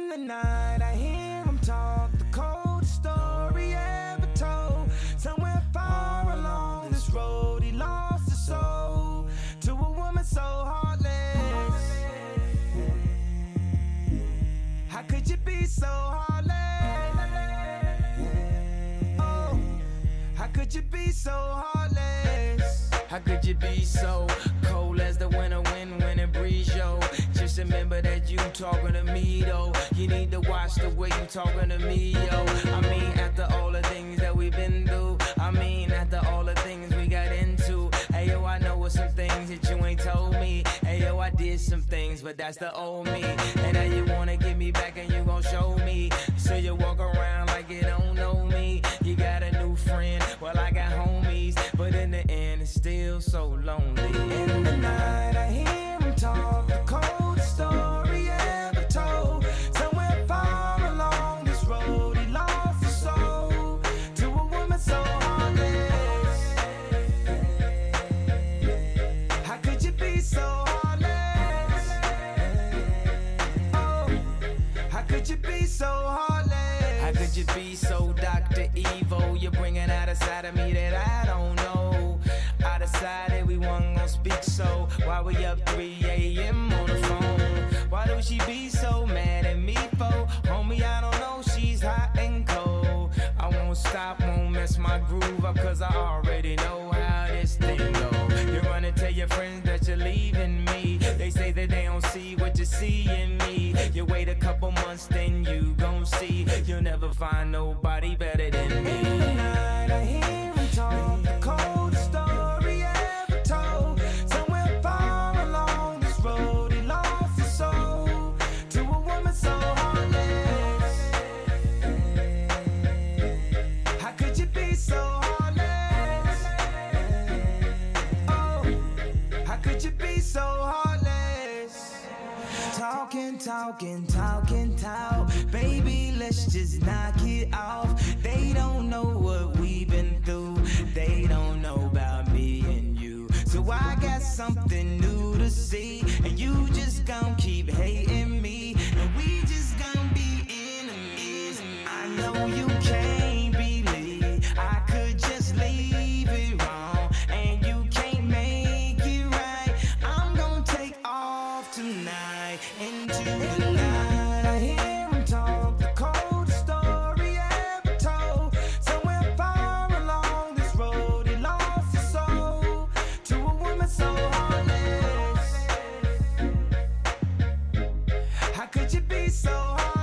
the night I hear him talk, the coldest story ever told. Somewhere far along this road he lost his soul to a woman so heartless. How could you be so heartless? Oh, how could you be so heartless? How could you be so cold as the winter wind when it breeze, yo? Just remember that you talking to me, though. You need to watch the way you talking to me, yo. I mean, after all the things that we've been through, I mean, after all the things we got into. Hey, yo, I know what some things that you ain't told me. Hey, yo, I did some things, but that's the old me. And now you wanna get me back and you gon' show me. So you walk around like you don't know me. You got a new friend, well, I got homies. But in the end, it's still so lonely. In the night, I hear him talk, the coldest story ever told. Somewhere far along this road, he lost his soul to a woman so heartless. How could you be so heartless? Oh, how could you be so heartless? How could you be so Dr. Evil? You're bringing out a side of me that I don't know. I decided we weren't gonna speak, so why we up 3 a.m. on the phone? Why do she be so mad at me for? Homie, I don't know, she's hot and cold. I won't stop, won't mess my groove up, cause I already know how this thing go. You wanna tell your friends that you're leaving me. They say that they don't see what you see in me. You wait a couple months, then you gon' see. You'll never find nobody better than me. In the night, I hear him talk, the coldest story ever told. Somewhere far along this road, he lost his soul to a woman so heartless. How could you be so heartless? Oh, how could you be so heartless? Talking, talking, talking, talk. Baby, let's just knock it off. They don't know what we've been through. They don't know about me and you. So I got something new to see. And you just gon' keep hating me. And we just gon' be enemies. I know you can't believe I could just leave it wrong. And you can't make it right. I'm gon' take off tonight into the night. I hear him talk, the coldest story ever told. Somewhere far along this road, he lost his soul to a woman so heartless. How could you be so heartless?